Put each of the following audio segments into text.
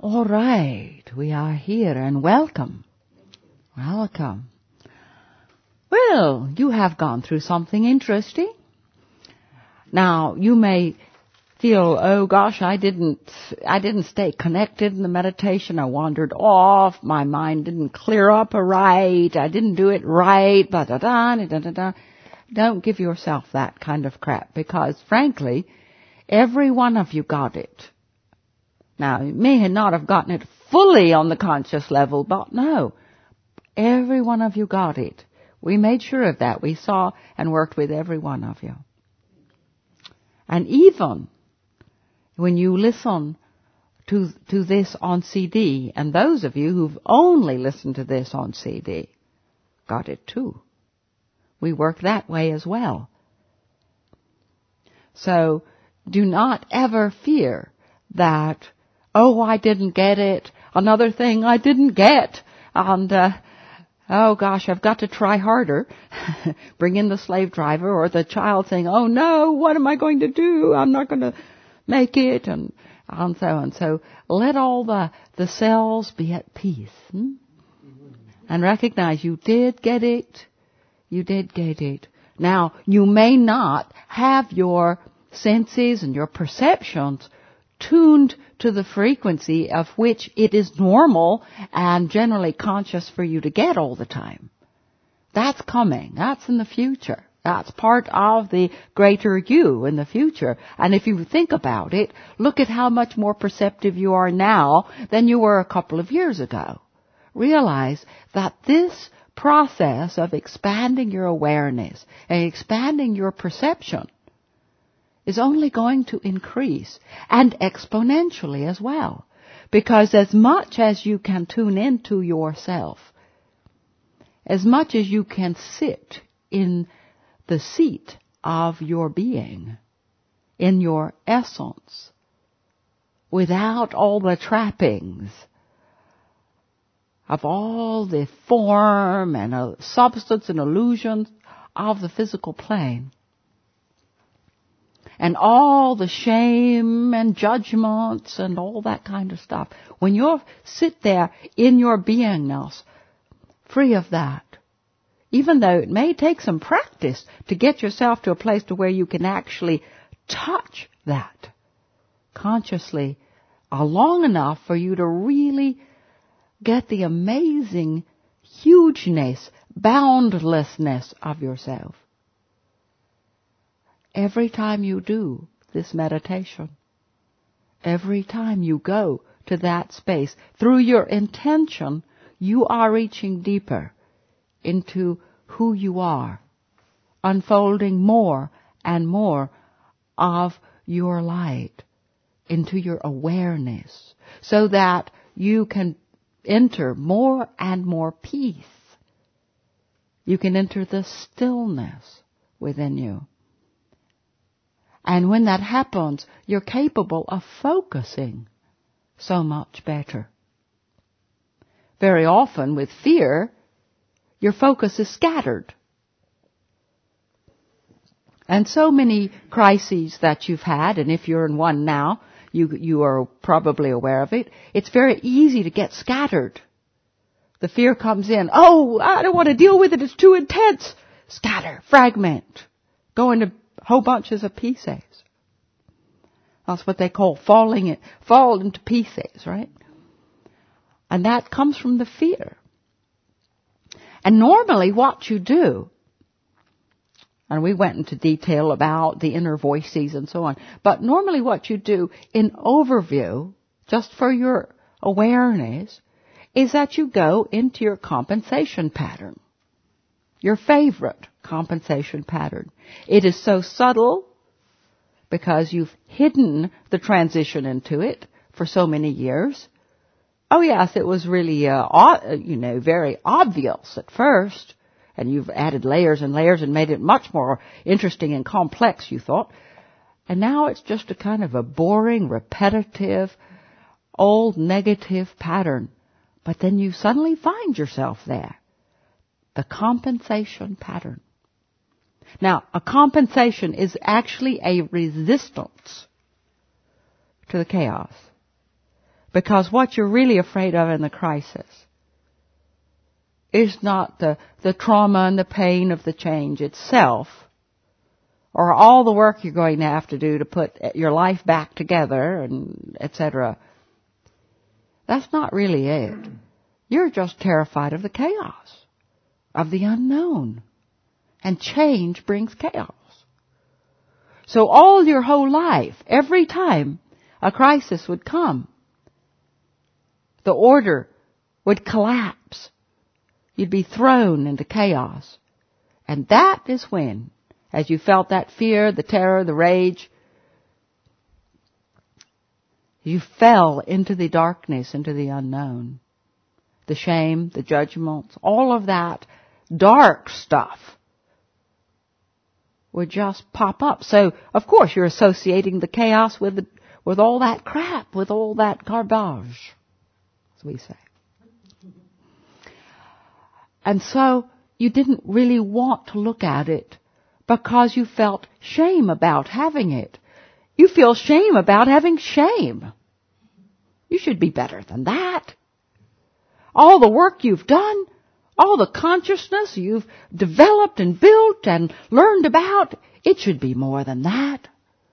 All right, we are here and welcome. Welcome. Well, you have gone through something interesting. Now, you may feel, oh gosh, I didn't stay connected in the meditation. I wandered off. My mind didn't clear up right. I didn't do it right. Don't give yourself that kind of crap, because frankly, every one of you got it. Now, you may not have gotten it fully on the conscious level, but no, every one of you got it. We made sure of that. We saw and worked with every one of you. And even when you listen to this on CD, and those of you who've only listened to this on CD got it too. We work that way as well. So do not ever fear that, oh, I didn't get it. Another thing I didn't get. And, oh gosh, I've got to try harder. Bring in the slave driver or the child saying, oh no, what am I going to do? I'm not going to make it. And so on. So let all the cells be at peace. And recognize you did get it. You did get it. Now, you may not have your senses and your perceptions tuned to the frequency of which it is normal and generally conscious for you to get all the time. That's coming. That's in the future. That's part of the greater you in the future. And if you think about it, look at how much more perceptive you are now than you were a couple of years ago. Realize that this process of expanding your awareness and expanding your perception is only going to increase, and exponentially as well. Because as much as you can tune into yourself, as much as you can sit in the seat of your being, in your essence, without all the trappings of all the form and substance and illusions of the physical plane, and all the shame and judgments and all that kind of stuff. When you sit there in your beingness, free of that, even though it may take some practice to get yourself to a place to where you can actually touch that consciously long enough for you to really get the amazing hugeness, boundlessness of yourself. Every time you do this meditation, every time you go to that space, through your intention, you are reaching deeper into who you are, unfolding more and more of your light into your awareness, so that you can enter more and more peace. You can enter the stillness within you. And when that happens, you're capable of focusing so much better. Very often with fear, your focus is scattered. And so many crises that you've had, and if you're in one now, you are probably aware of it, it's very easy to get scattered. The fear comes in, oh, I don't want to deal with it, it's too intense. Scatter, fragment, go into whole bunches of pieces. That's what they call fall into pieces, right? And that comes from the fear. And normally what you do, and we went into detail about the inner voices and so on, but normally what you do in overview, just for your awareness, is that you go into your compensation pattern. Your favorite compensation pattern. It is so subtle because you've hidden the transition into it for so many years. Oh yes, it was really, very obvious at first, and you've added layers and layers and made it much more interesting and complex, you thought. And now it's just a kind of a boring, repetitive, old negative pattern. But then you suddenly find yourself there. The compensation pattern. Now, a compensation is actually a resistance to the chaos. Because what you're really afraid of in the crisis is not the trauma and the pain of the change itself, or all the work you're going to have to do to put your life back together, and etc. That's not really it. You're just terrified of the chaos, of the unknown. And change brings chaos. So all your whole life, every time a crisis would come, the order would collapse. You'd be thrown into chaos. And that is when, as you felt that fear, the terror, the rage, you fell into the darkness, into the unknown. The shame, the judgments, all of that dark stuff would just pop up. So, of course, you're associating the chaos with all that crap, with all that garbage, as we say. And so you didn't really want to look at it because you felt shame about having it. You feel shame about having shame. You should be better than that. All the work you've done, all the consciousness you've developed and built and learned about, it should be more than that.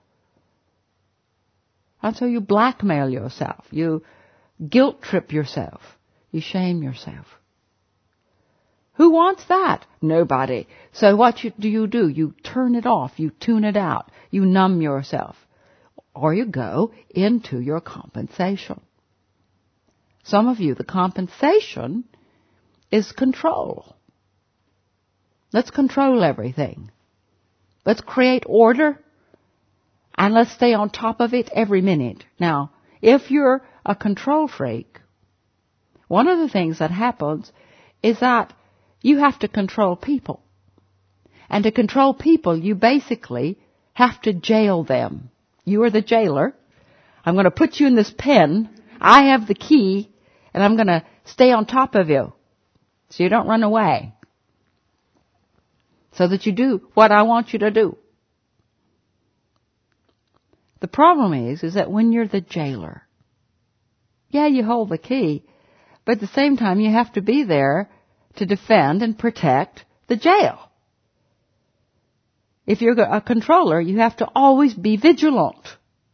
And so you blackmail yourself. You guilt trip yourself. You shame yourself. Who wants that? Nobody. So what do? You turn it off. You tune it out. You numb yourself. Or you go into your compensation. Some of you, the compensation is control. Let's control everything. Let's create order, and let's stay on top of it every minute. Now, if you're a control freak, one of the things that happens is that you have to control people. And to control people, you basically have to jail them. You are the jailer. I'm going to put you in this pen. I have the key, and I'm going to stay on top of you so you don't run away. So that you do what I want you to do. The problem is that when you're the jailer, yeah, you hold the key, but at the same time you have to be there to defend and protect the jail. If you're a controller, you have to always be vigilant.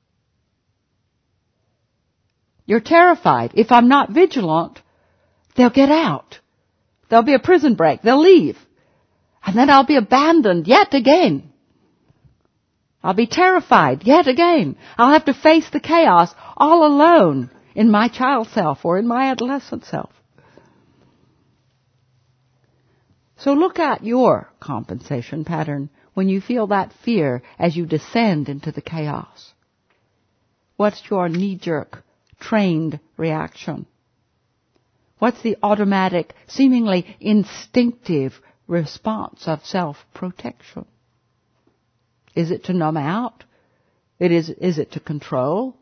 You're terrified. If I'm not vigilant, they'll get out. There'll be a prison break. They'll leave. And then I'll be abandoned yet again. I'll be terrified yet again. I'll have to face the chaos all alone in my child self or in my adolescent self. So look at your compensation pattern when you feel that fear as you descend into the chaos. What's your knee-jerk, trained reaction? What's the automatic, seemingly instinctive response of self-protection? Is it to numb out? Is it to control?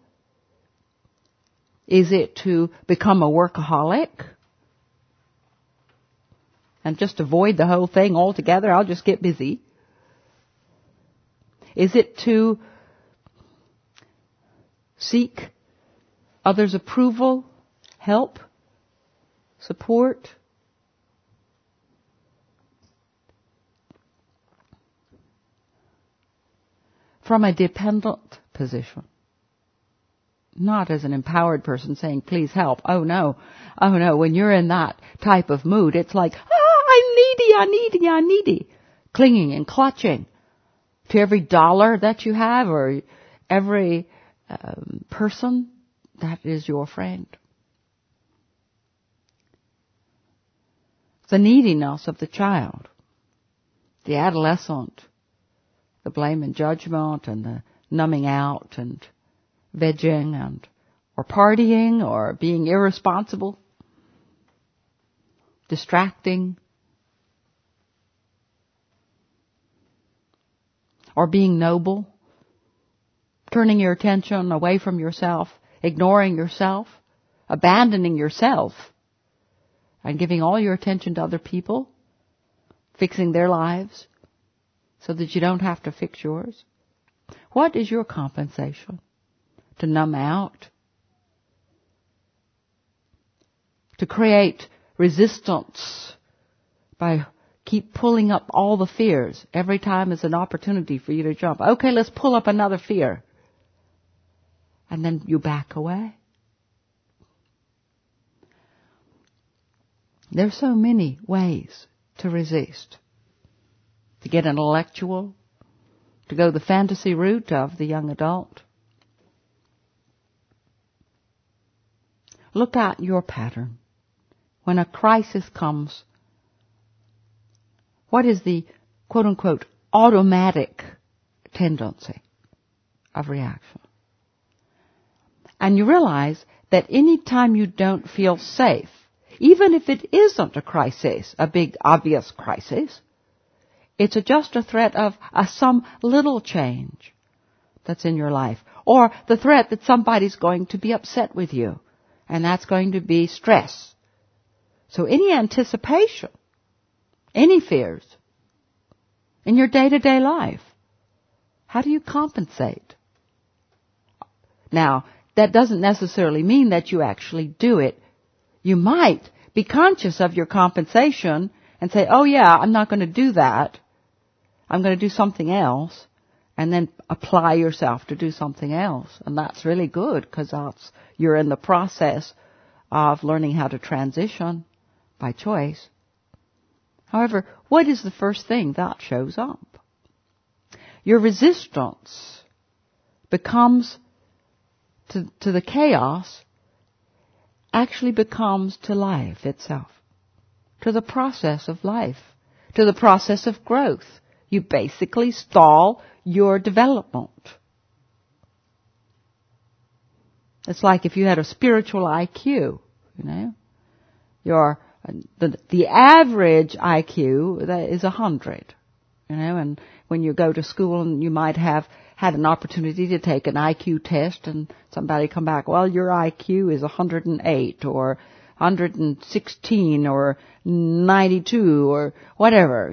Is it to become a workaholic? And just avoid the whole thing altogether? I'll just get busy. Is it to seek others' approval, help, support? From a dependent position. Not as an empowered person saying, please help. Oh no. When you're in that type of mood, it's like, I'm needy. Clinging and clutching to every dollar that you have or every person that is your friend. The neediness of the child, the adolescent, the blame and judgment and the numbing out and vegging and or partying or being irresponsible, distracting, or being noble, turning your attention away from yourself, ignoring yourself, abandoning yourself, and giving all your attention to other people, fixing their lives so that you don't have to fix yours. What is your compensation? To numb out? to create resistance by keep pulling up all the fears. Every time is an opportunity for you to jump. Okay, let's pull up another fear. And then you back away. There's so many ways to resist. To get intellectual, to go the fantasy route of the young adult. Look at your pattern. When a crisis comes, what is the quote-unquote automatic tendency of reaction? And you realize that any time you don't feel safe, even if it isn't a crisis, a big obvious crisis, it's just a threat of some little change that's in your life. Or the threat that somebody's going to be upset with you. And that's going to be stress. So any anticipation, any fears in your day-to-day life, how do you compensate? Now, that doesn't necessarily mean that you actually do it. You might be conscious of your compensation and say, oh yeah, I'm not going to do that. I'm going to do something else, and then apply yourself to do something else. And that's really good because you're in the process of learning how to transition by choice. However, what is the first thing that shows up? Your resistance becomes to the chaos, actually becomes to life itself, to the process of life, to the process of growth. You basically stall your development. It's like if you had a spiritual IQ, the average IQ that is 100, and when you go to school and you might have had an opportunity to take an IQ test and somebody come back, well, your IQ is 108 or 116 or 92 or whatever,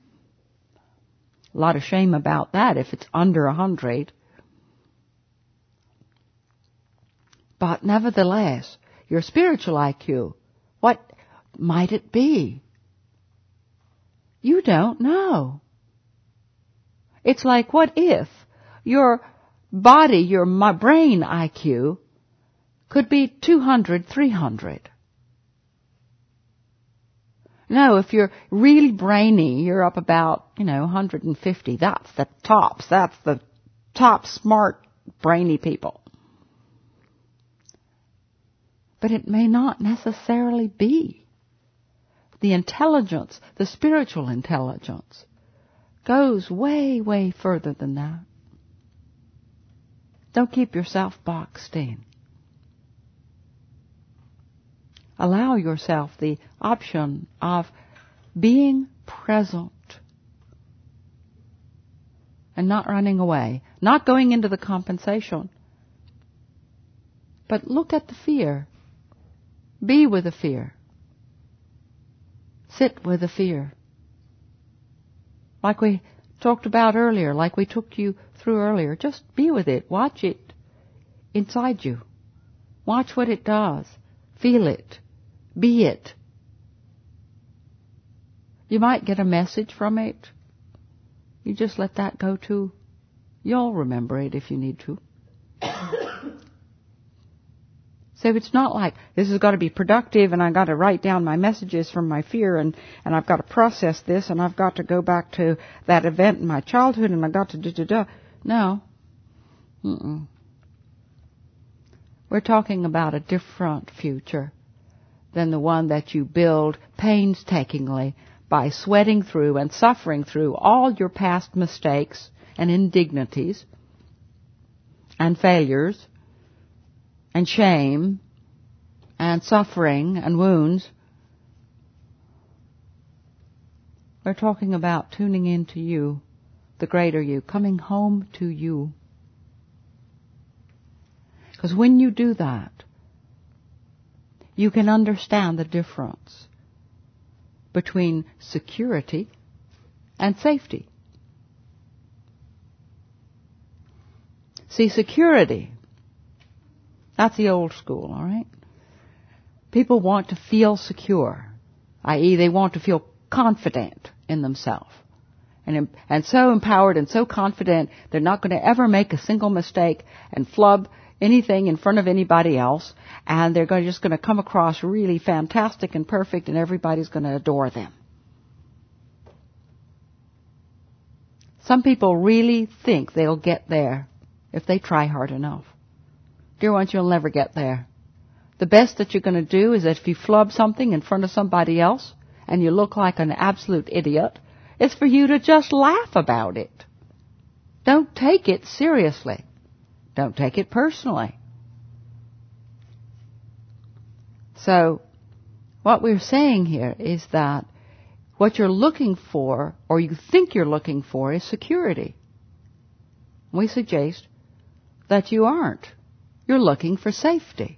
A lot of shame about that if it's under 100. But nevertheless, your spiritual IQ, what might it be? You don't know. It's like, what if your body, your brain IQ could be 200, 300? No, if you're really brainy, you're up about, 150. That's the tops. That's the top smart, brainy people. But it may not necessarily be. The intelligence, the spiritual intelligence, goes way, way further than that. Don't keep yourself boxed in. Allow yourself the option of being present and not running away, not going into the compensation. But look at the fear. Be with the fear. Sit with the fear. Like we talked about earlier, like we took you through earlier. Just be with it. Watch it inside you. Watch what it does. Feel it. Be it. You might get a message from it. You just let that go too. You'll remember it if you need to. So it's not like this has got to be productive and I've got to write down my messages from my fear and I've got to process this and I've got to go back to that event in my childhood and I've got to da-da-da. No. We're talking about a different future than the one that you build painstakingly by sweating through and suffering through all your past mistakes and indignities and failures and shame and suffering and wounds. We're talking about tuning into you, the greater you, coming home to you. Because when you do that, you can understand the difference between security and safety. See, security, that's the old school, all right? People want to feel secure, i.e. they want to feel confident in themselves. And so empowered and so confident they're not going to ever make a single mistake and flub anything in front of anybody else, and they're just going to come across really fantastic and perfect, and everybody's going to adore them. Some people really think they'll get there if they try hard enough. Dear ones, you'll never get there. The best that you're going to do is that if you flub something in front of somebody else and you look like an absolute idiot, it's for you to just laugh about it. Don't take it seriously. Don't take it personally. So, what we're saying here is that what you're looking for, or you think you're looking for, is security. We suggest that you aren't. You're looking for safety.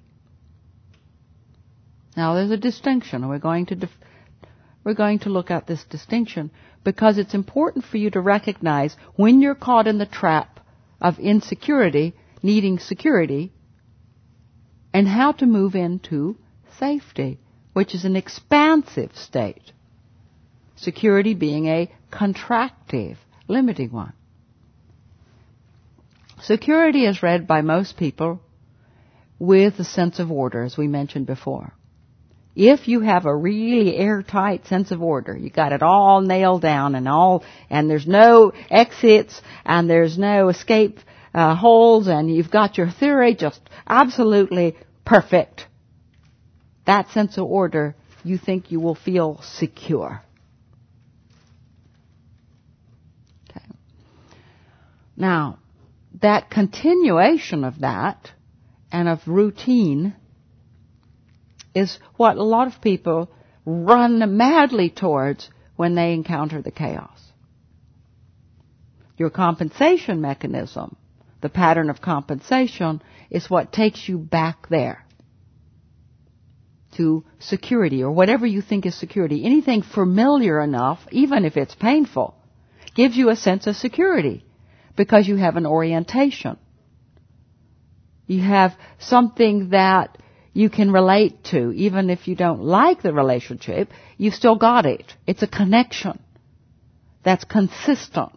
Now, there's a distinction, and we're going to look at this distinction because it's important for you to recognize when you're caught in the trap of insecurity, needing security, and how to move into safety, which is an expansive state. Security being a contractive, limiting one. Security is read by most people with a sense of order, as we mentioned before. If you have a really airtight sense of order, you got it all nailed down and there's no exits and there's no escape holes, and you've got your theory just absolutely perfect, that sense of order, you think you will feel secure. Okay. Now, that continuation of that and of routine is what a lot of people run madly towards when they encounter the chaos. Your compensation mechanism, the pattern of compensation, is what takes you back there to security, or whatever you think is security. Anything familiar enough, even if it's painful, gives you a sense of security because you have an orientation. You have something that you can relate to. Even if you don't like the relationship, you've still got it. It's a connection that's consistent.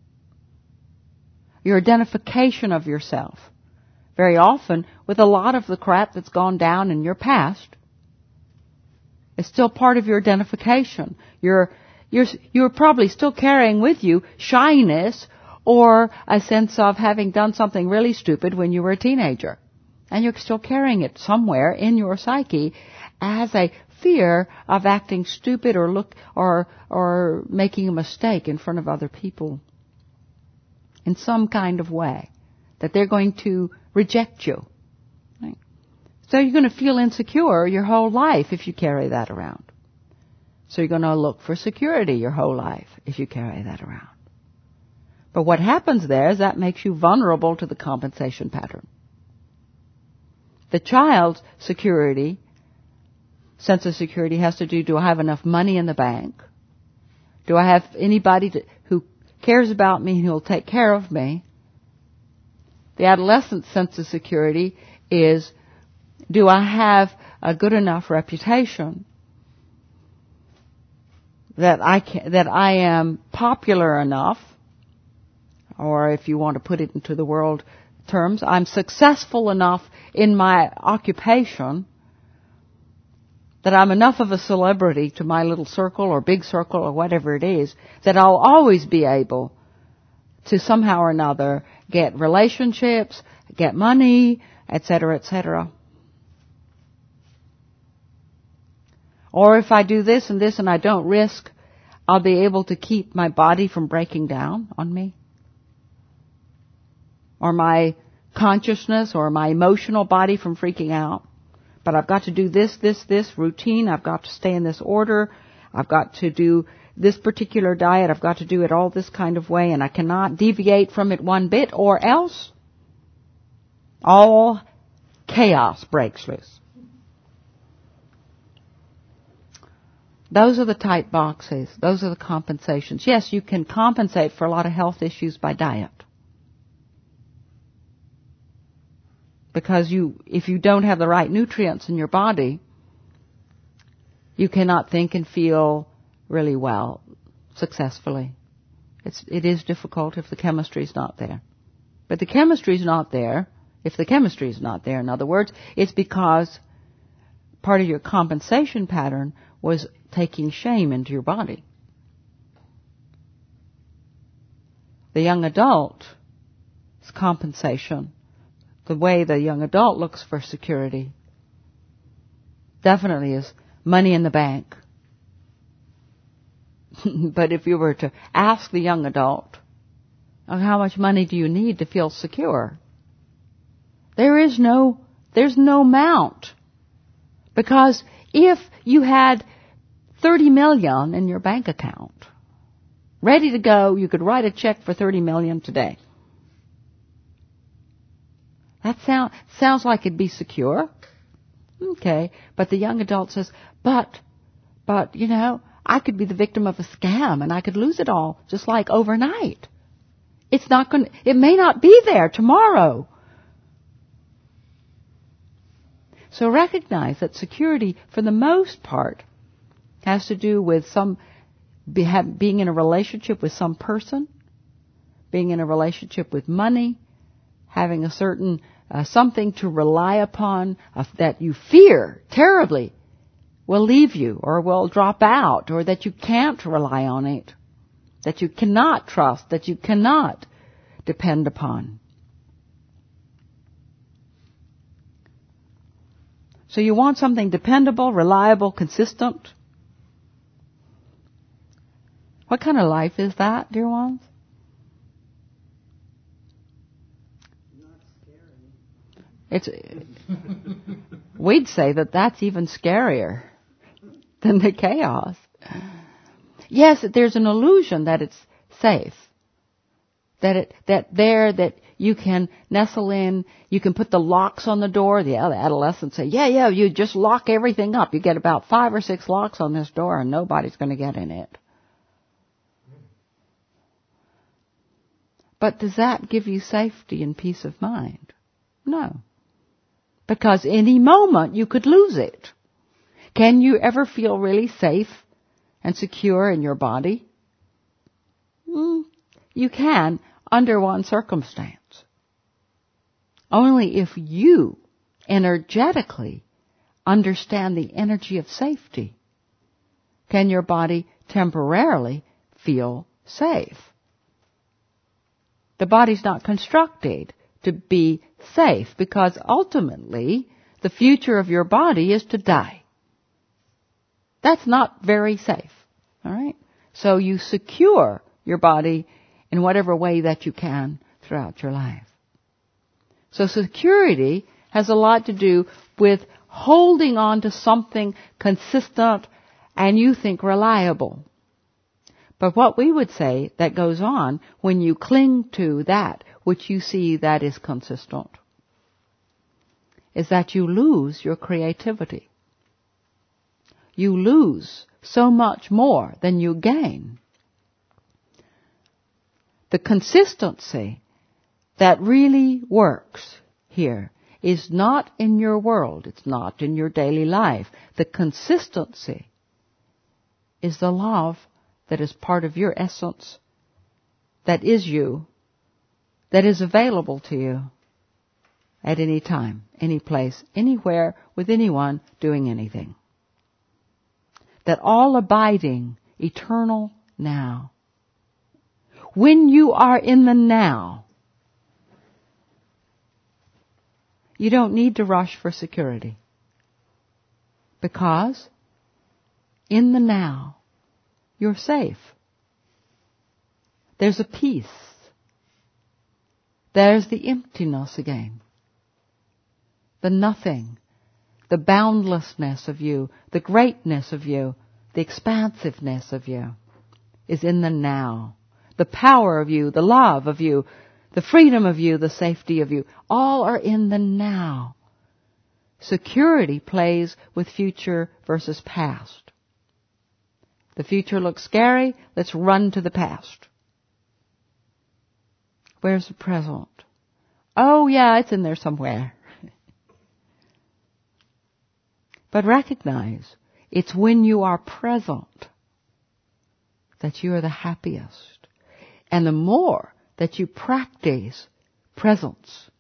Your identification of yourself. Very often, with a lot of the crap that's gone down in your past, it's still part of your identification. You're probably still carrying with you shyness or a sense of having done something really stupid when you were a teenager. And you're still carrying it somewhere in your psyche as a fear of acting stupid or making a mistake in front of other people in some kind of way, that they're going to reject you. Right? So you're going to feel insecure your whole life if you carry that around. So you're going to look for security your whole life if you carry that around. But what happens there is that makes you vulnerable to the compensation pattern. The child's security, sense of security, has to do I have enough money in the bank? Do I have anybody who cares about me and who will take care of me? The adolescent sense of security is, do I have a good enough reputation that I am popular enough, or if you want to put it into the world terms, I'm successful enough in my occupation that I'm enough of a celebrity to my little circle or big circle or whatever it is, that I'll always be able to somehow or another get relationships, get money, etc., etc. Or if I do this and I don't risk, I'll be able to keep my body from breaking down on me. Or my consciousness or my emotional body from freaking out. But I've got to do this routine. I've got to stay in this order. I've got to do this particular diet. I've got to do it all this kind of way, and I cannot deviate from it one bit, or else all chaos breaks loose. Those are the tight boxes. Those are the compensations. Yes, you can compensate for a lot of health issues by diet. Because if you don't have the right nutrients in your body, You cannot think and feel really well, successfully. It is difficult if the chemistry is not there. But the chemistry is not there. If the chemistry is not there, in other words, it's because part of your compensation pattern was taking shame into your body. The young adult's compensation, the way the young adult looks for security, definitely is money in the bank. But if you were to ask the young adult, how much money do you need to feel secure? There's no amount. Because if you had 30 million in your bank account, ready to go, you could write a check for 30 million today. That sounds like it'd be secure. Okay, but the young adult says, but, I could be the victim of a scam and I could lose it all just like overnight. It may not be there tomorrow. So recognize that security, for the most part, has to do with being in a relationship with some person, being in a relationship with money, having a certain something to rely upon that you fear terribly will leave you or will drop out, or that you can't rely on it, that you cannot trust, that you cannot depend upon. So you want something dependable, reliable, consistent. What kind of life is that, dear ones? Not scary. We'd say that that's even scarier than the chaos. Yes, there's an illusion that it's safe. That you can nestle in, you can put the locks on the door. The adolescents say, yeah, you just lock everything up. You get about 5 or 6 locks on this door and nobody's going to get in it. But does that give you safety and peace of mind? No. Because any moment you could lose it. Can you ever feel really safe and secure in your body? You can, under one circumstance. Only if you energetically understand the energy of safety can your body temporarily feel safe. The body's not constructed to be safe, because ultimately the future of your body is to die. That's not very safe. All right? So you secure your body in whatever way that you can throughout your life. So security has a lot to do with holding on to something consistent and you think reliable. But what we would say that goes on when you cling to that which you see that is consistent is that you lose your creativity. You lose so much more than you gain. The consistency that really works here is not in your world. It's not in your daily life. The consistency is the love that is part of your essence, that is you, that is available to you at any time, any place, anywhere, with anyone, doing anything. That all abiding, eternal now. When you are in the now, you don't need to rush for security. Because in the now, you're safe. There's a peace. There's the emptiness again. The nothing. The boundlessness of you. The greatness of you. The expansiveness of you is in the now. The power of you. The love of you. The freedom of you. The safety of you. All are in the now. Security plays with future versus past. The future looks scary. Let's run to the past. Where's the present? Oh, yeah, it's in there somewhere. But recognize, It's when you are present that you are the happiest. And the more that you practice presence,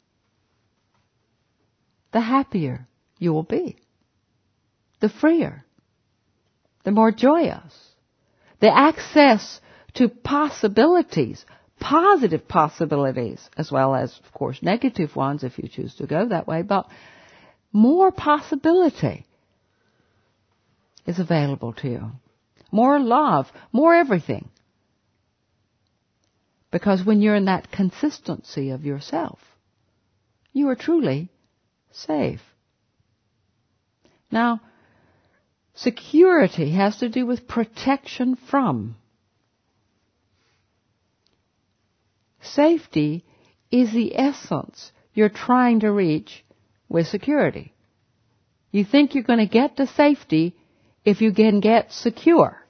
the happier you will be. The freer. The more joyous. The access to possibilities, positive possibilities, as well as, of course, negative ones if you choose to go that way, but more possibility is available to you. More love, more everything. Because when you're in that consistency of yourself, you are truly safe. Now, security has to do with protection from. Safety is the essence you're trying to reach with security. You think you're going to get to safety if you can get secure.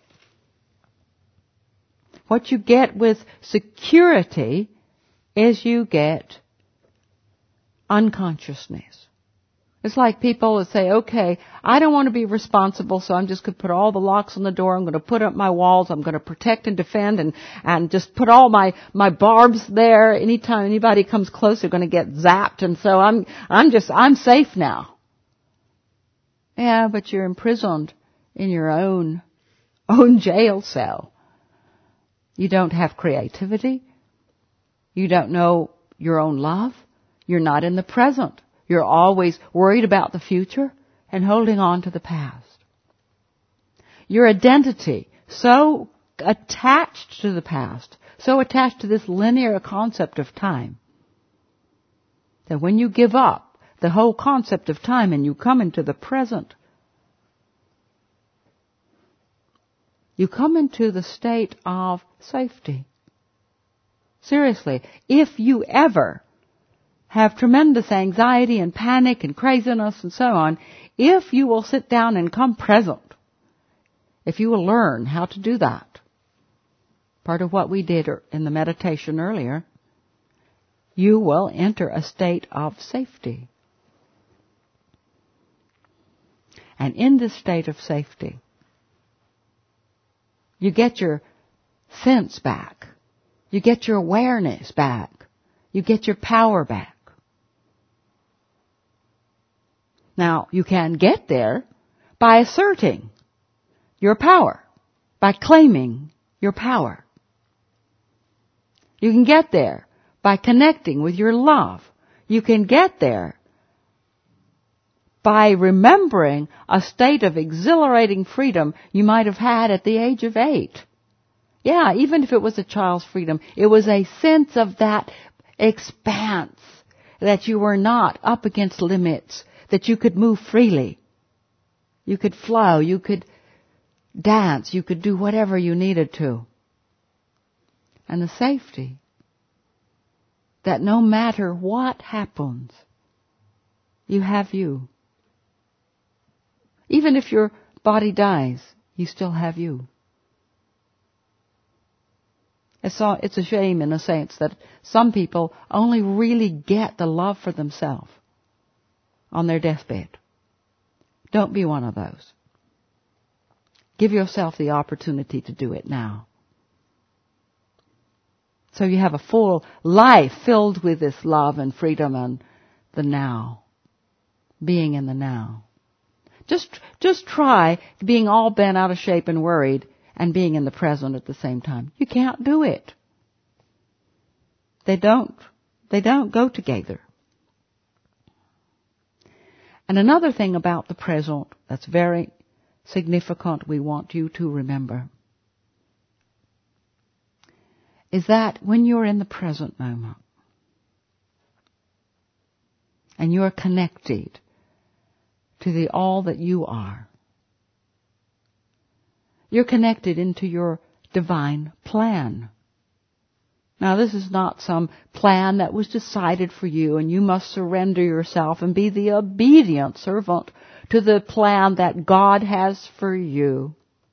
What you get with security is you get unconsciousness. It's like people that say, okay, I don't want to be responsible, so I'm just going to put all the locks on the door. I'm going to put up my walls. I'm going to protect and defend and just put all my barbs there. Anytime anybody comes close, they're going to get zapped. And so I'm safe now. Yeah, but you're imprisoned in your own jail cell. You don't have creativity. You don't know your own love. You're not in the present. You're always worried about the future and holding on to the past. Your identity, so attached to the past, so attached to this linear concept of time, that when you give up the whole concept of time and you come into the present, you come into the state of safety. Seriously, if you ever have tremendous anxiety and panic and craziness and so on, if you will sit down and come present, if you will learn how to do that, part of what we did in the meditation earlier, you will enter a state of safety. And in this state of safety, you get your sense back. You get your awareness back. You get your power back. Now, you can get there by asserting your power, by claiming your power. You can get there by connecting with your love. You can get there by remembering a state of exhilarating freedom you might have had at the age of 8. Yeah, even if it was a child's freedom, it was a sense of that expanse, that you were not up against limits, that you could move freely. You could flow, you could dance, you could do whatever you needed to. And the safety that no matter what happens, you have you. Even if your body dies, you still have you. It's a shame, in a sense, that some people only really get the love for themselves on their deathbed. Don't be one of those. Give yourself the opportunity to do it now. So you have a full life filled with this love and freedom and the now. Being in the now. Just try being all bent out of shape and worried and being in the present at the same time. You can't do it. They don't go together. And another thing about the present that's very significant we want you to remember is that when you're in the present moment and you're connected to the all that you are, you're connected into your divine plan. Now, this is not some plan that was decided for you and you must surrender yourself and be the obedient servant to the plan that God has for you.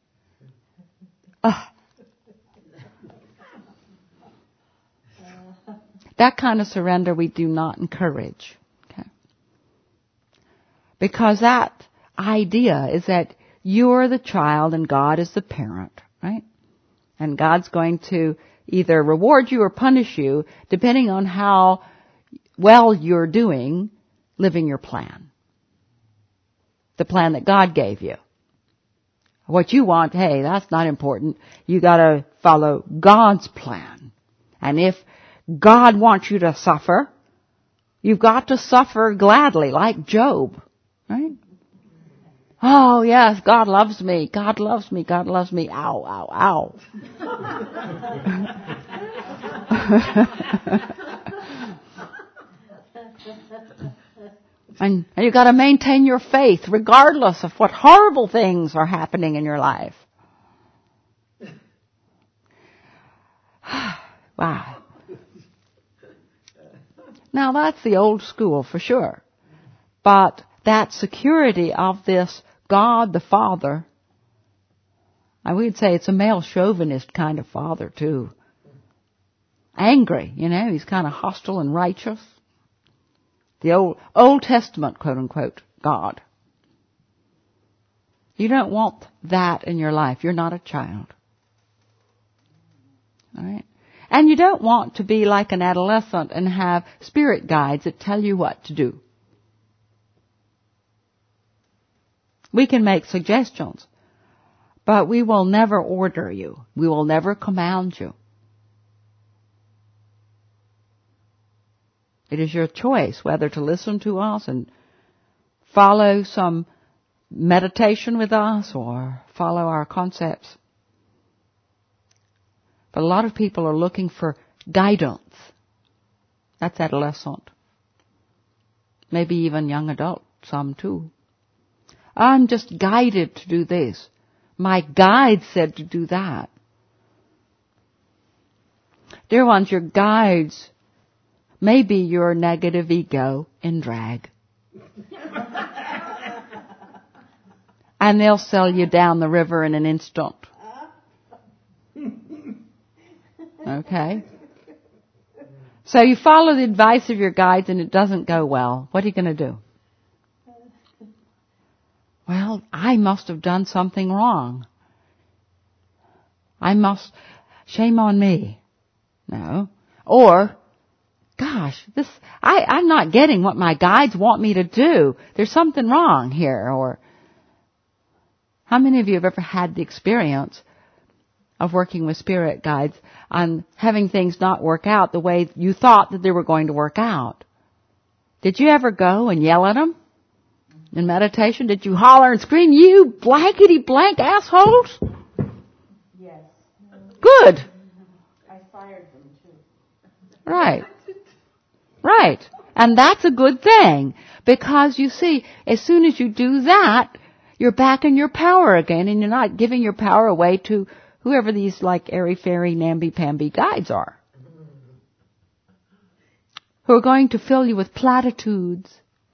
That kind of surrender we do not encourage. Okay? Because that idea is that you're the child and God is the parent, right? And God's going to either reward you or punish you depending on how well you're doing living your plan. The plan that God gave you. What you want, hey, that's not important. You gotta follow God's plan. And if God wants you to suffer, you've got to suffer gladly, like Job, right? Oh yes, God loves me, God loves me, God loves me. Ow, ow, ow. And you've got to maintain your faith regardless of what horrible things are happening in your life. Wow. Now that's the old school for sure. But that security of this God the Father, I would say it's a male chauvinist kind of father too. Angry, he's kind of hostile and righteous. The Old Testament, quote unquote, God. You don't want that in your life. You're not a child. All right? And you don't want to be like an adolescent and have spirit guides that tell you what to do. We can make suggestions, but we will never order you. We will never command you. It is your choice whether to listen to us and follow some meditation with us or follow our concepts. But a lot of people are looking for guidance. That's adolescent. Maybe even young adult, some too. I'm just guided to do this. My guide said to do that. Dear ones, your guides may be your negative ego in drag. And they'll sell you down the river in an instant. Okay? So you follow the advice of your guides and it doesn't go well. What are you going to do? Well, I must have done something wrong. Shame on me. No. Or, gosh, I'm not getting what my guides want me to do. There's something wrong here. Or, how many of you have ever had the experience of working with spirit guides on having things not work out the way you thought that they were going to work out? Did you ever go and yell at them in meditation? Did you holler and scream, you blankety blank assholes? Yes. Good. I fired them too. Right. Right. And that's a good thing. Because you see, as soon as you do that, you're back in your power again and you're not giving your power away to whoever these like airy-fairy, namby-pamby guides are. Who are going to fill you with platitudes.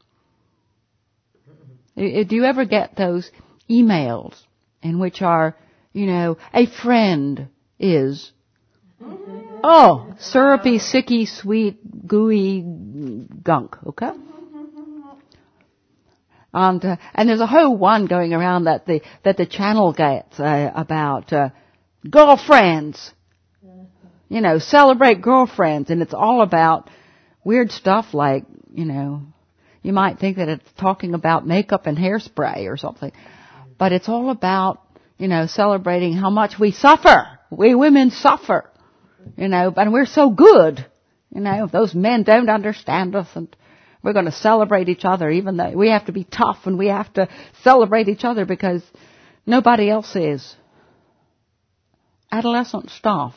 Do you ever get those emails in which are, a friend is, syrupy, sicky, sweet, gooey gunk, okay? And there's a whole one going around that the channel gets about girlfriends. Celebrate girlfriends, and it's all about weird stuff like, you might think that it's talking about makeup and hairspray or something. But it's all about, celebrating how much we suffer. We women suffer. And we're so good. Those men don't understand us and we're going to celebrate each other even though we have to be tough and we have to celebrate each other because nobody else is. Adolescent stuff.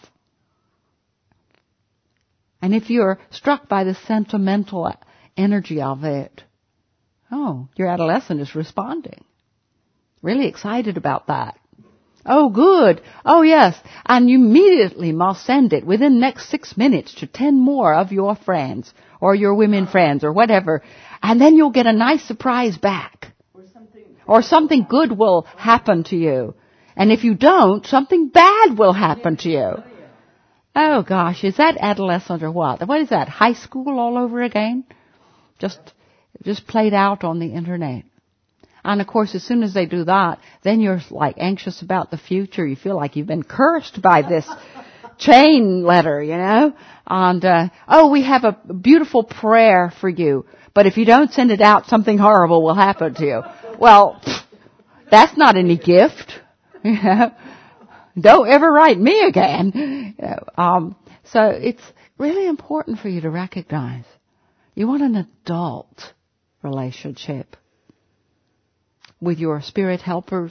And if you're struck by the sentimental energy of it, your adolescent is responding. Really excited about that. Oh, good. Oh, yes. And you immediately must send it within the next 6 minutes to 10 more of your friends or your women friends or whatever. And then you'll get a nice surprise back. Or something good will happen to you. And if you don't, something bad will happen to you. Oh, gosh. Is that adolescent or what? What is that? High school all over again? Just played out on the internet. And of course, as soon as they do that, then you're like anxious about the future. You feel like you've been cursed by this chain letter, you know. And, we have a beautiful prayer for you. But if you don't send it out, something horrible will happen to you. Well, that's not any gift. You know. Don't ever write me again. You know, so it's really important for you to recognize you want an adult relationship with your spirit helpers.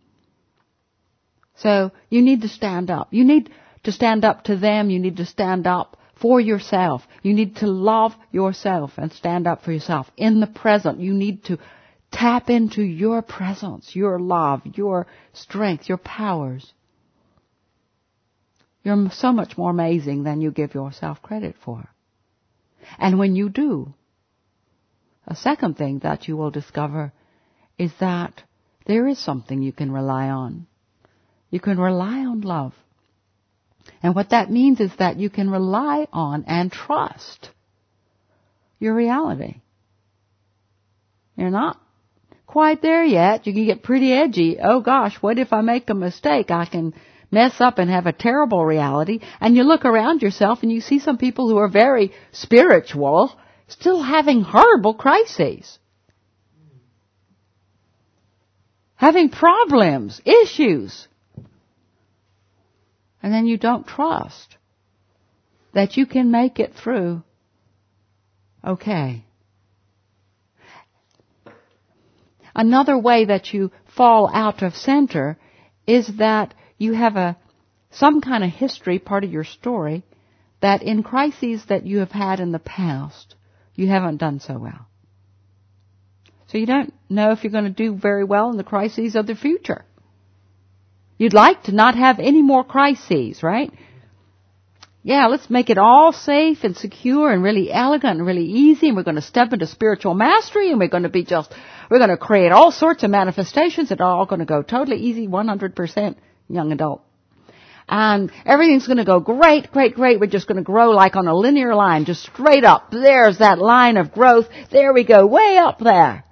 So you need to stand up. You need to stand up to them. You need to stand up for yourself. You need to love yourself and stand up for yourself. In the present, you need to tap into your presence, your love, your strength, your powers. You're so much more amazing than you give yourself credit for. And when you do, a second thing that you will discover is that there is something you can rely on. You can rely on love. And what that means is that you can rely on and trust your reality. You're not quite there yet. You can get pretty edgy. Oh gosh, what if I make a mistake? I can mess up and have a terrible reality. And you look around yourself and you see some people who are very spiritual still having horrible crises. Having problems, issues. And then you don't trust that you can make it through okay. Another way that you fall out of center is that you have some kind of history, part of your story, that in crises that you have had in the past, you haven't done so well. So you don't know if you're going to do very well in the crises of the future. You'd like to not have any more crises, right? Yeah, let's make it all safe and secure and really elegant and really easy, and we're going to step into spiritual mastery, and we're going to create all sorts of manifestations that are all going to go totally easy, 100% young adult. And everything's going to go great, great, great. We're just going to grow like on a linear line, just straight up. There's that line of growth. There we go, way up there.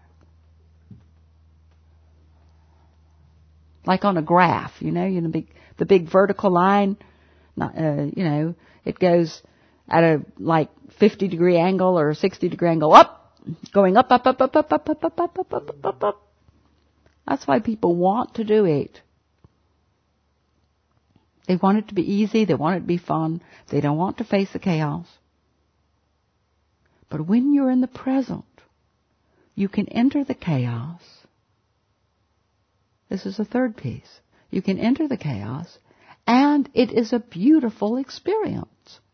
Like on a graph, the big vertical line, it goes at a like 50-degree angle or 60-degree angle up, going up, up, up, up, up, up, up, up, up, up, up, up, up. That's why people want to do it. They want it to be easy. They want it to be fun. They don't want to face the chaos. But when you're in the present, you can enter the chaos. This is the third piece. You can enter the chaos, and it is a beautiful experience.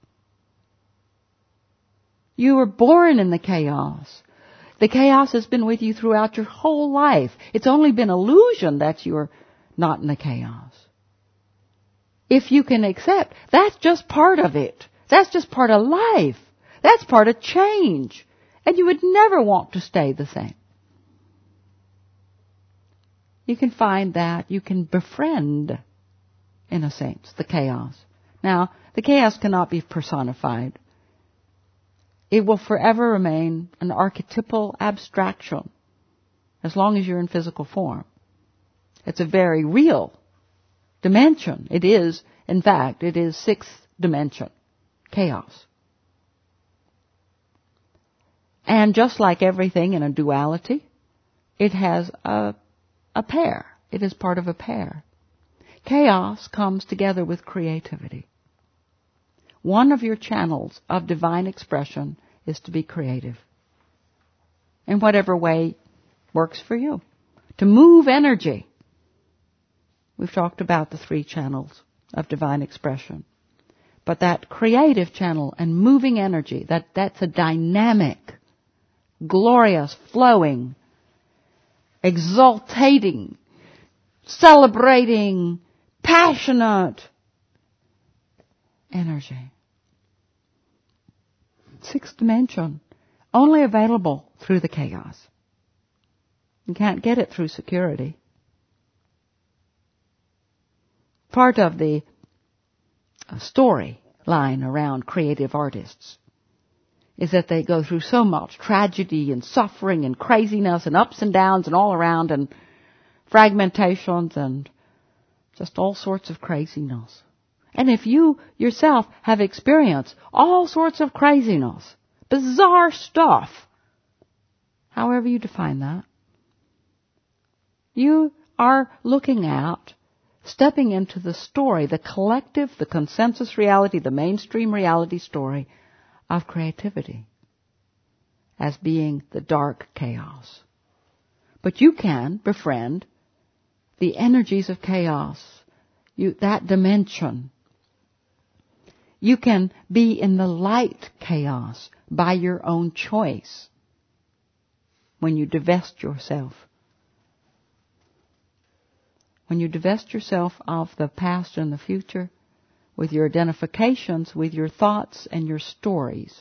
You were born in the chaos. The chaos has been with you throughout your whole life. It's only been illusion that you're not in the chaos. If you can accept, that's just part of it. That's just part of life. That's part of change. And you would never want to stay the same. You can find that you can befriend, in a sense, the chaos. Now, the chaos cannot be personified. It will forever remain an archetypal abstraction as long as you're in physical form. It's a very real dimension. It is, in fact, it is sixth dimension, chaos. And just like everything in a duality, it has a pair. It is part of a pair. Chaos comes together with creativity. One of your channels of divine expression is to be creative. In whatever way works for you. To move energy. We've talked about the 3 channels of divine expression. But that creative channel and moving energy, that's a dynamic, glorious, flowing, exultating, celebrating, passionate energy. 6th dimension, only available through the chaos. You can't get it through security. Part of the story line around creative artists is that they go through so much tragedy and suffering and craziness and ups and downs and all around and fragmentations and just all sorts of craziness. And if you yourself have experienced all sorts of craziness, bizarre stuff, however you define that, you are looking at stepping into the story, the collective, the consensus reality, the mainstream reality story of creativity as being the dark chaos. But you can befriend the energies of chaos, that dimension. You can be in the light chaos by your own choice when you divest yourself. When you divest yourself of the past and the future, with your identifications, with your thoughts and your stories,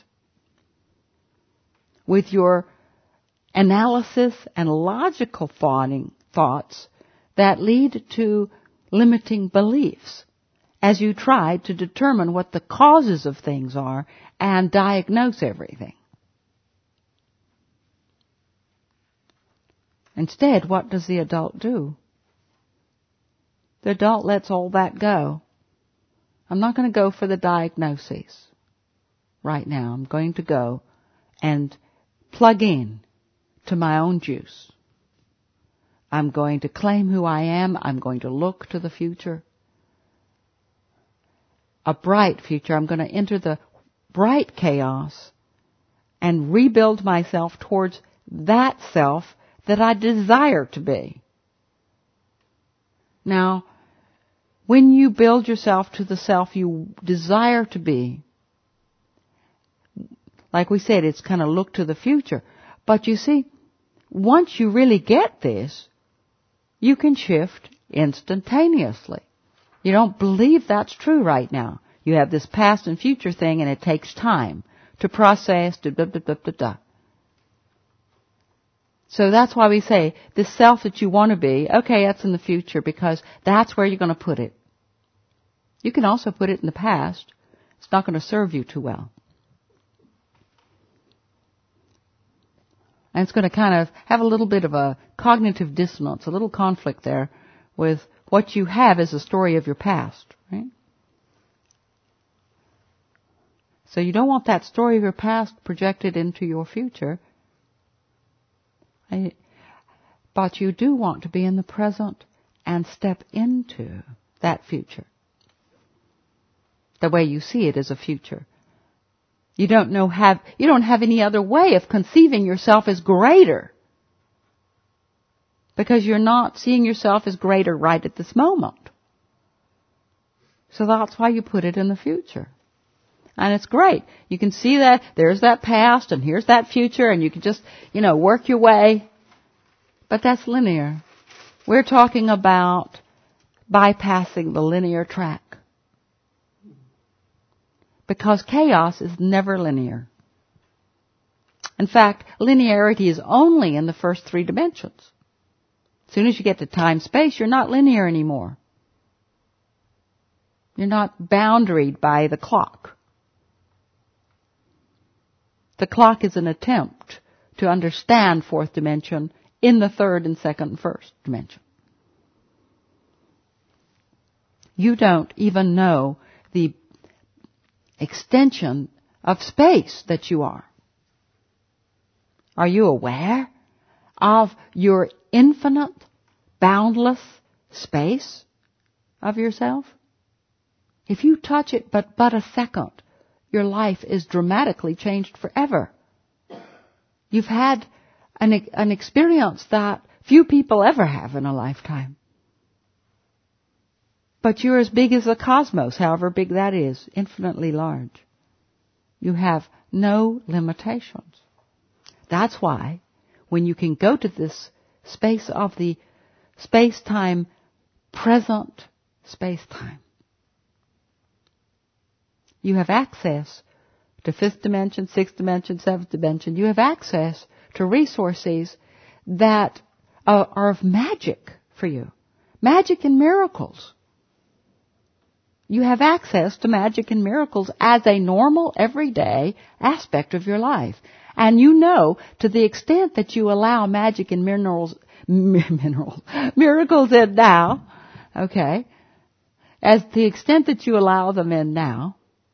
with your analysis and logical thoughts that lead to limiting beliefs as you try to determine what the causes of things are and diagnose everything. Instead, what does the adult do? The adult lets all that go. I'm not going to go for the diagnoses right now. I'm going to go and plug in to my own juice. I'm going to claim who I am. I'm going to look to the future. A bright future. I'm going to enter the bright chaos and rebuild myself towards that self that I desire to be. Now, when you build yourself to the self you desire to be, like we said, it's kind of look to the future. But you see, once you really get this, you can shift instantaneously. You don't believe that's true right now. You have this past and future thing, and it takes time to process, to blah, blah, blah, blah, blah. So that's why we say, this self that you want to be, okay, that's in the future, because that's where you're going to put it. You can also put it in the past. It's not going to serve you too well. And it's going to kind of have a little bit of a cognitive dissonance, a little conflict there with what you have as a story of your past, right? So you don't want that story of your past projected into your future. But you do want to be in the present and step into that future. The way you see it as a future. You don't have any other way of conceiving yourself as greater. Because you're not seeing yourself as greater right at this moment. So that's why you put it in the future. And it's great. You can see that there's that past and here's that future and you can just, work your way. But that's linear. We're talking about bypassing the linear track. Because chaos is never linear. In fact, linearity is only in the first 3 dimensions. As soon as you get to time-space, you're not linear anymore. You're not boundaried by the clock. The clock is an attempt to understand 4th dimension in the 3rd and 2nd and 1st dimension. You don't even know the extension of space that you are. Are you aware of your infinite, boundless space of yourself? If you touch it but a second, your life is dramatically changed forever. You've had an experience that few people ever have in a lifetime. But you're as big as the cosmos, however big that is, infinitely large. You have no limitations. That's why, when you can go to this space of the space-time, present space-time, you have access to 5th dimension, 6th dimension, 7th dimension. You have access to resources that are of magic for you. Magic and miracles. You have access to magic and miracles as a normal, everyday aspect of your life. And you know, to the extent that you allow magic and miracles in now, okay, as the extent that you allow them in now,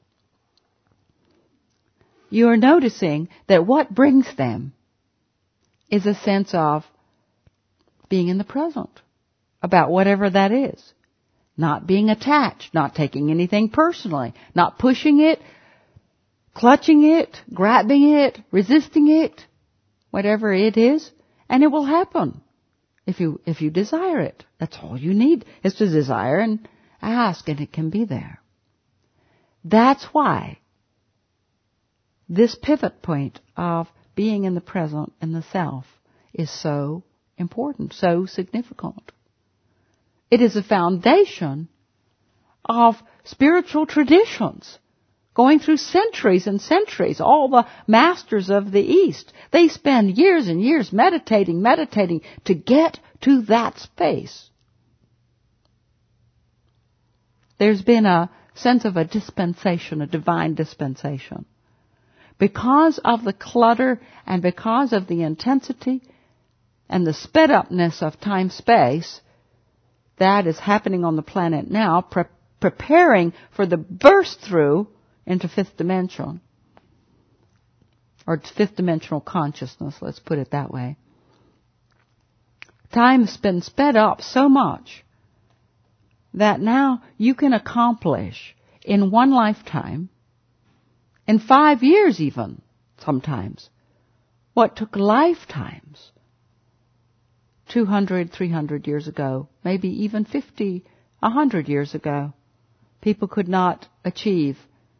you are noticing that what brings them is a sense of being in the present about whatever that is. Not being attached, not taking anything personally, not pushing it, clutching it, grabbing it, resisting it, whatever it is, and it will happen if you desire it. That's all you need is to desire and ask, and it can be there. That's why this pivot point of being in the present and the self is so important, so significant. It is a foundation of spiritual traditions going through centuries and centuries. All the masters of the East, they spend years and years meditating to get to that space. There's been a sense of a dispensation, a divine dispensation. Because of the clutter and because of the intensity and the sped upness of time-space that is happening on the planet now, preparing for the burst through into fifth dimension, or fifth dimensional consciousness, let's put it that way. Time has been sped up so much that now you can accomplish in one lifetime, in 5 years even, sometimes, what took lifetimes 200, 300 years ago, maybe even 50, 100 years ago, people could not achieve.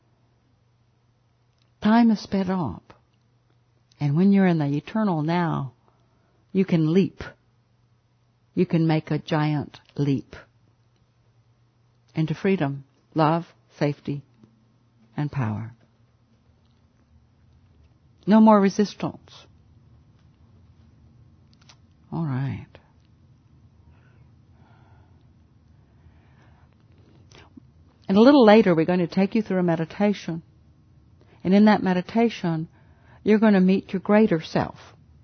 Time is sped up. And when you're in the eternal now, you can leap. You can make a giant leap into freedom, love, safety, and power. No more resistance. All right. And a little later, we're going to take you through a meditation. And in that meditation, you're going to meet your greater self.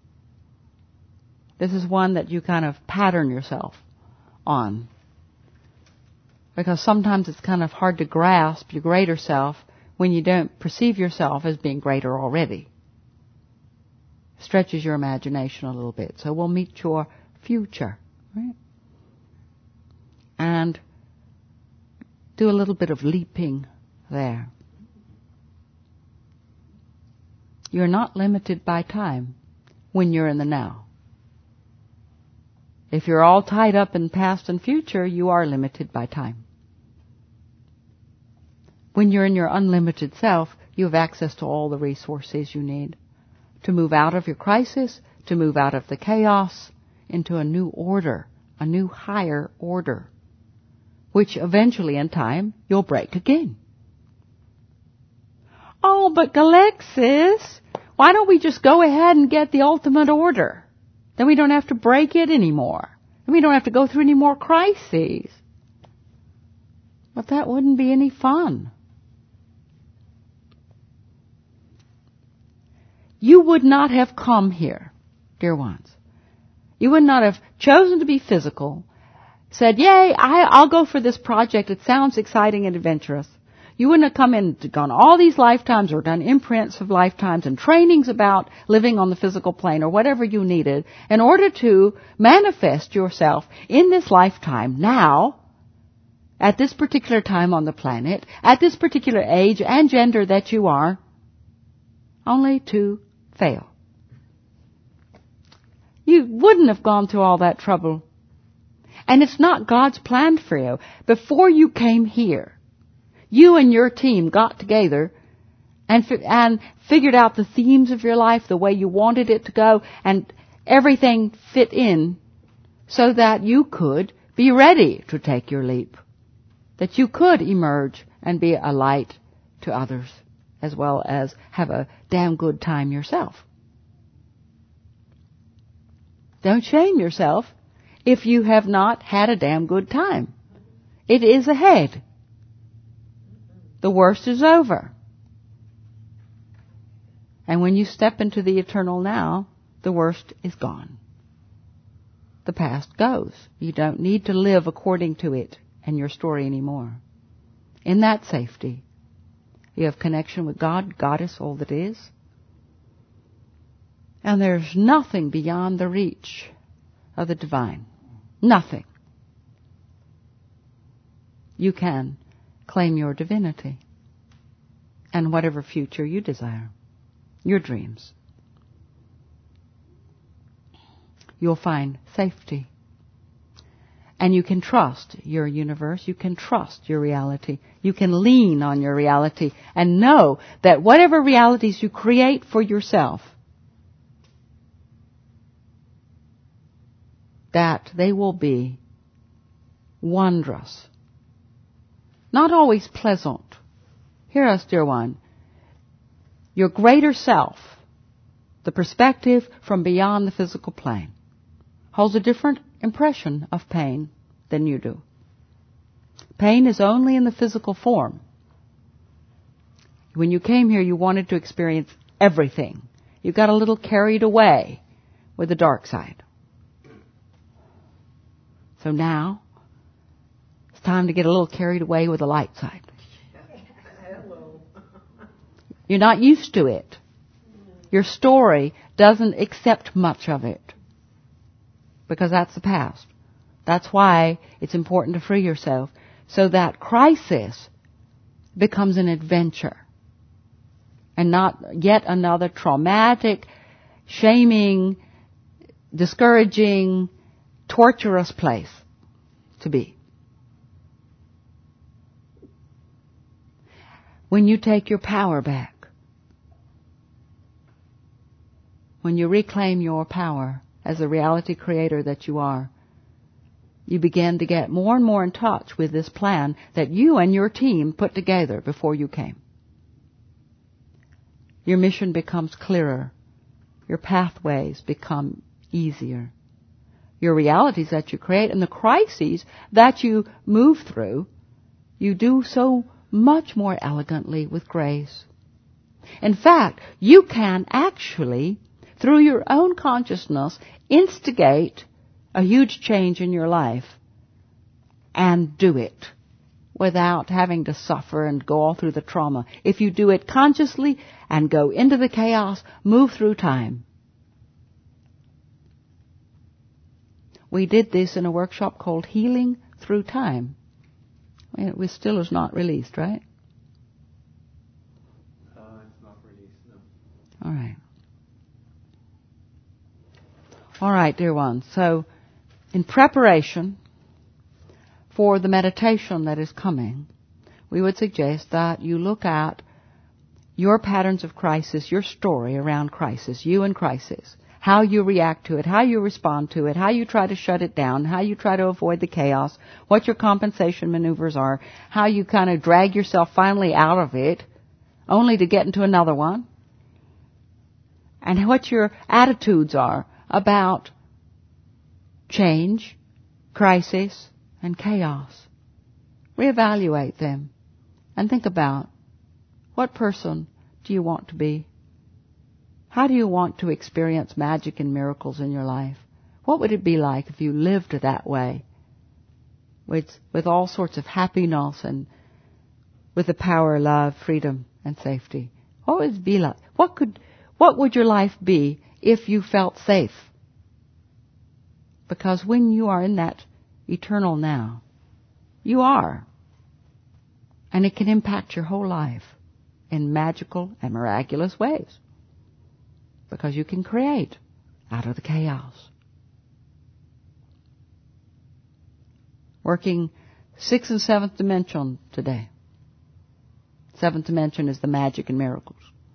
This is one that you kind of pattern yourself on. Because sometimes it's kind of hard to grasp your greater self when you don't perceive yourself as being greater already. Stretches your imagination a little bit. So we'll meet your future, right? And do a little bit of leaping there. You're not limited by time when you're in the now. If you're all tied up in past and future, you are limited by time. When you're in your unlimited self, you have access to all the resources you need to move out of your crisis, to move out of the chaos, into a new order, a new higher order, which eventually in time you'll break again. Oh, but Galexis, why don't we just go ahead and get the ultimate order? Then we don't have to break it anymore. And we don't have to go through any more crises. But that wouldn't be any fun. You would not have come here, dear ones. You would not have chosen to be physical, said, yay, I'll go for this project. It sounds exciting and adventurous. You wouldn't have come in and gone all these lifetimes or done imprints of lifetimes and trainings about living on the physical plane or whatever you needed in order to manifest yourself in this lifetime now, at this particular time on the planet, at this particular age and gender that you are, only to fail. You wouldn't have gone through all that trouble. And it's not God's plan for you. Before you came here, you and your team got together and figured out the themes of your life, the way you wanted it to go, and everything fit in so that you could be ready to take your leap, that you could emerge and be a light to others, as well as have a damn good time yourself. Don't shame yourself if you have not had a damn good time. It is ahead. the worst is over. And when you step into the eternal now, the worst is gone. The past goes. You don't need to live according to it and your story anymore. In that safety, you have connection with God, Goddess, all that is. And there's nothing beyond the reach of the divine. Nothing. You can claim your divinity and whatever future you desire, your dreams. You'll find safety. And you can trust your universe. You can trust your reality. You can lean on your reality and know that whatever realities you create for yourself, that they will be wondrous. Not always pleasant. Hear us, dear one. Your greater self, the perspective from beyond the physical plane, holds a different impression of pain than you do. Pain is only in the physical form. When you came here, you wanted to experience everything. You got a little carried away with the dark side. So now, it's time to get a little carried away with the light side. You're not used to it. Your story doesn't accept much of it. Because that's the past. That's why it's important to free yourself. So that crisis becomes an adventure. And not yet another traumatic, shaming, discouraging, torturous place to be. When you take your power back, when you reclaim your power as the reality creator that you are, you begin to get more and more in touch with this plan that you and your team put together before you came. Your mission becomes clearer. Your pathways become easier. Your realities that you create and the crises that you move through, you do so much more elegantly with grace. In fact, you can actually, through your own consciousness, instigate a huge change in your life and do it without having to suffer and go all through the trauma. If you do it consciously and go into the chaos, move through time. We did this in a workshop called Healing Through Time. It still is not released, right? It's not released, no. All right. All right, dear ones. So, in preparation for the meditation that is coming, we would suggest that you look at your patterns of crisis, your story around crisis, you and crisis, how you react to it, how you respond to it, how you try to shut it down, how you try to avoid the chaos, what your compensation maneuvers are, how you kind of drag yourself finally out of it, only to get into another one, and what your attitudes are about change, crisis, and chaos. Reevaluate them and think about what person do you want to be? How do you want to experience magic and miracles in your life? What would it be like if you lived that way? With all sorts of happiness and with the power, love, freedom, and safety. What would it be like? What would your life be if you felt safe? Because when you are in that eternal now, you are. And it can impact your whole life in magical and miraculous ways. Because you can create out of the chaos. Working 6th and 7th dimension today. 7th dimension is the magic and miracles.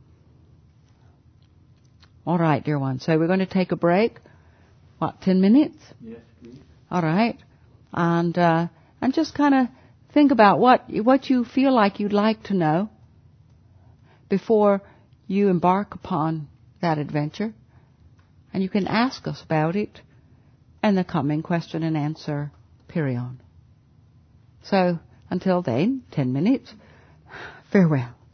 All right, dear one. So we're going to take a break. 10 minutes? Yes, please. All right. And just kind of think about what you feel like you'd like to know before you embark upon that adventure. And you can ask us about it in the coming question and answer period. So, until then, 10 minutes. Farewell.